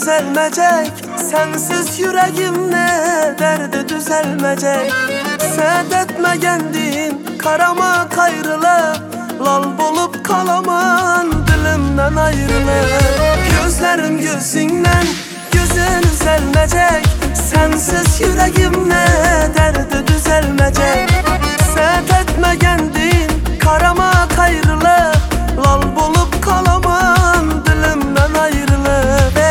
düzelmeyecek. Sensiz yüreğimle derdi düzelmeyecek. Sen etme kendin karama kayrılıp, lal bulup kalaman dilimden ayrılıp. Gözlerim gözünden gözün düzelmeyecek. Sensiz yüreğimle derdi düzelmeyecek. Sen etme kendin karama kayrılıp, lal bulup kalaman dilimden ayrılıp.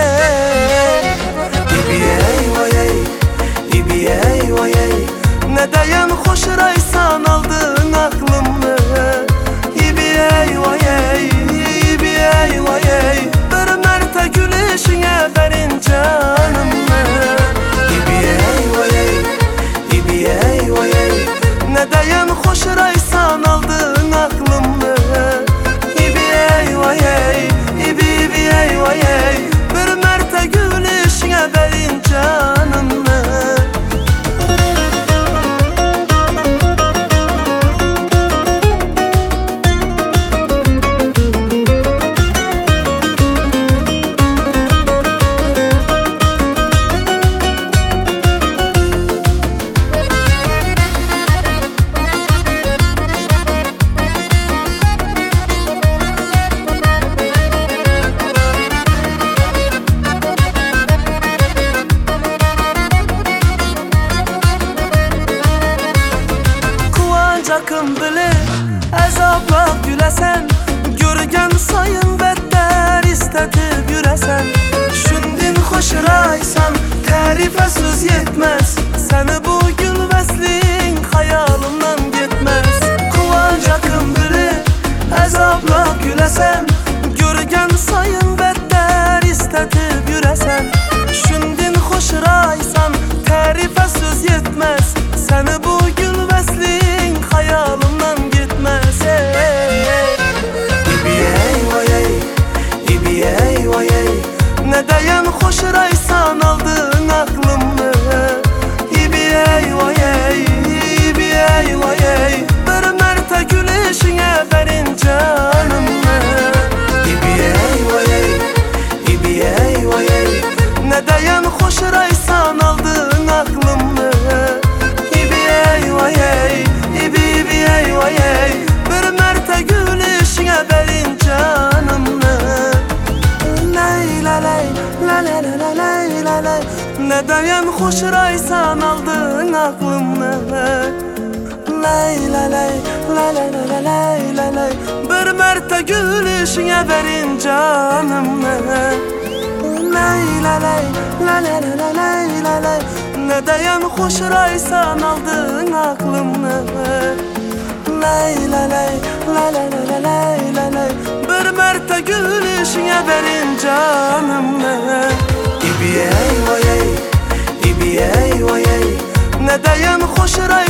İbi ey vay ey, İbi ey vay ey, ne deyen hoşraysan aldın aklımı. İbi ey vay ey, İbi ey vay ey, bir merte gülüşüne verin canımı. İbi ey vay ey, İbi ey vay ey, ne deyen hoşraysan aldın aklımı. İbi ey vay ey, İbi ey vay ey, bir merte gülüşüne verin canımı. Akın bilir azapla gülesen, görgen sayın better istetip yüresen. Şundin hoşraysan tarife söz yetmez, seni bu gülmesliğin hayalımdan gitmez. Kıvanç akın bilir azapla gülesen, görgen sayın better istetip yüresen. Şundin hoşraysan tarife söz yetmez, seni bu gülmesliğin hayalımdan gitmez. İbi ey vay ey, İbi ey vay ey, ne deyen hoşraysan aldın aklımı. İbi ey vay ey, İbi ey vay ey, bir merte gülüşüne verin canımı. İbi ey vay ey, İbi ey vay ey, ne deyen hoşraysan aldın aklımı. İbi ey vay ey, İbi ey vay ey, bir merte gülüşüne verin canımı. Lay la lay, la la la la lay la lay, ne deyen hoşraysan aldın aklımı. Lay la lay, la la la la lay la lay, bir merte gülüşüne verin canımı. Lay la lay, la la la la lay la lay, ne deyen hoşraysan aldın aklımı. Lay la lay, la la la la lay la lay, bir merte gülüşüne verin canımı. İbi ey vay ey, İbi ey vay ey, ne deyen hoşraysan